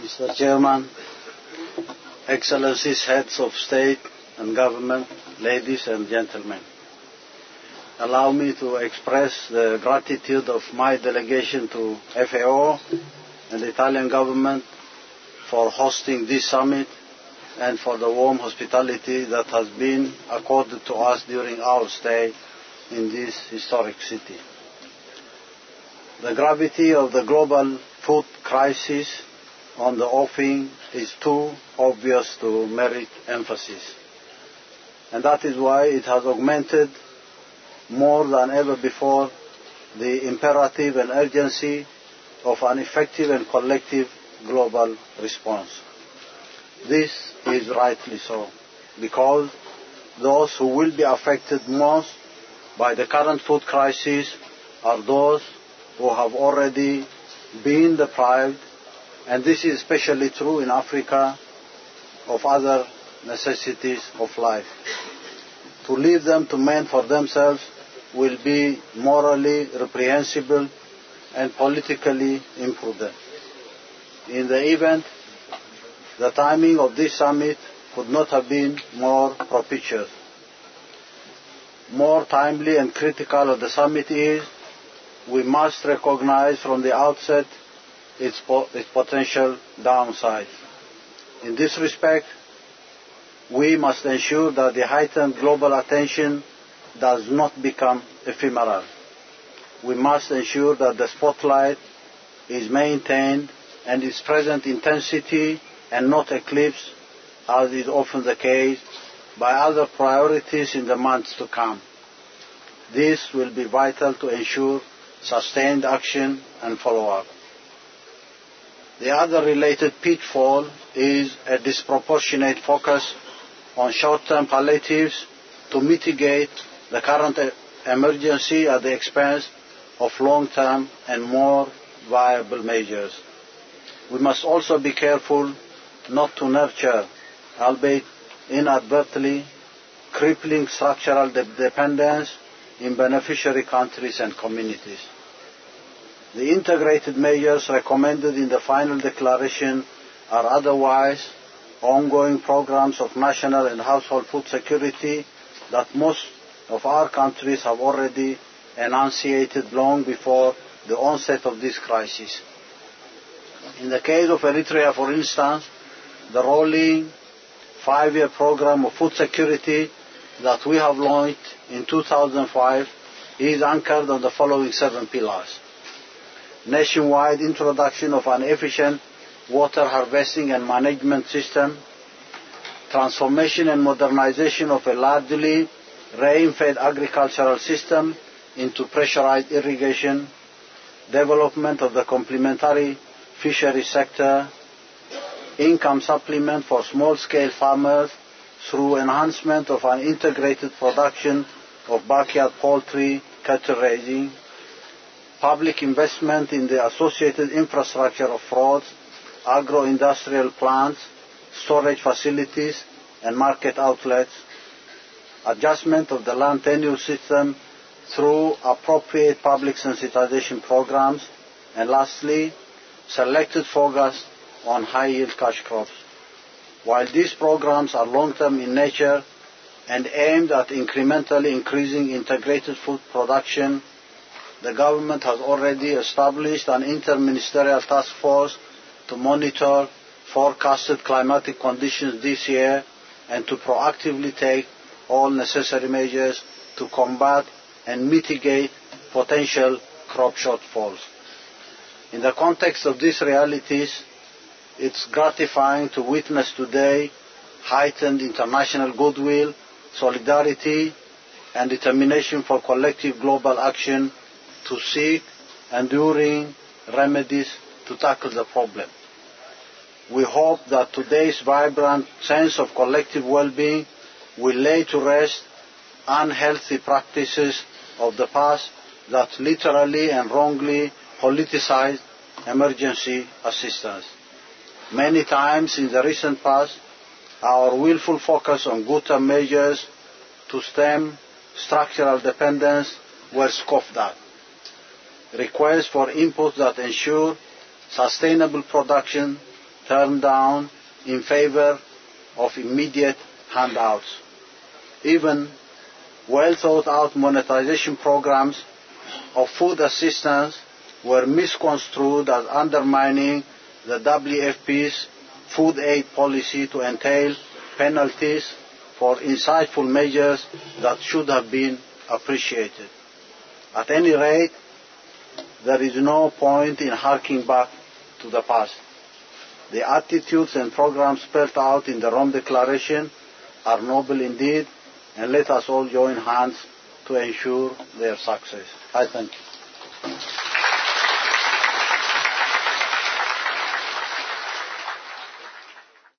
Mr. Chairman, Excellencies, Heads of State and Government, ladies and gentlemen, allow me to express the gratitude of my delegation to FAO and the Italian government for hosting this summit and for the warm hospitality that has been accorded to us during our stay in this historic city. The gravity of the global food crisis on the offing is too obvious to merit emphasis. And that is why it has augmented more than ever before the imperative and urgency of an effective and collective global response. This is rightly so, because those who will be affected most by the current food crisis are those who have already been deprived, and this is especially true in Africa, of other necessities of life. To leave them to mend for themselves will be morally reprehensible and politically imprudent. In the event, the timing of this summit could not have been more propitious. More timely and critical of the summit is, we must recognize from the outset its potential downside. In this respect, we must ensure that the heightened global attention does not become ephemeral. We must ensure that the spotlight is maintained and its present intensity and not eclipsed, as is often the case, by other priorities in the months to come. This will be vital to ensure sustained action and follow-up. The other related pitfall is a disproportionate focus on short-term palliatives to mitigate the current emergency at the expense of long-term and more viable measures. We must also be careful not to nurture, albeit inadvertently, crippling structural dependence in beneficiary countries and communities. The integrated measures recommended in the final declaration are otherwise ongoing programs of national and household food security that most of our countries have already enunciated long before the onset of this crisis. In the case of Eritrea, for instance, the rolling 5-year program of food security that we have launched in 2005 is anchored on the following 7 pillars. Nationwide introduction of an efficient water harvesting and management system, transformation and modernization of a largely rain-fed agricultural system into pressurized irrigation, development of the complementary fishery sector, income supplement for small-scale farmers through enhancement of an integrated production of backyard poultry, cattle raising, public investment in the associated infrastructure of frauds, agro-industrial plants, storage facilities, and market outlets, adjustment of the land tenure system through appropriate public sensitization programs, and lastly, selected focus on high-yield cash crops. While these programs are long-term in nature and aimed at incrementally increasing integrated food production, the government has already established an inter-ministerial task force to monitor forecasted climatic conditions this year and to proactively take all necessary measures to combat and mitigate potential crop shortfalls. In the context of these realities, it's gratifying to witness today heightened international goodwill, solidarity, and determination for collective global action to seek enduring remedies to tackle the problem. We hope that today's vibrant sense of collective well-being will lay to rest unhealthy practices of the past that literally and wrongly politicized emergency assistance. Many times in the recent past, our willful focus on good-term measures to stem structural dependence were scoffed at. Requests for inputs that ensure sustainable production turned down in favor of immediate handouts. Even well-thought-out monetization programs of food assistance were misconstrued as undermining the WFP's food aid policy to entail penalties for insightful measures that should have been appreciated. At any rate, there is no point in harking back to the past. The attitudes and programs spelled out in the Rome Declaration are noble indeed, and let us all join hands to ensure their success. I thank you.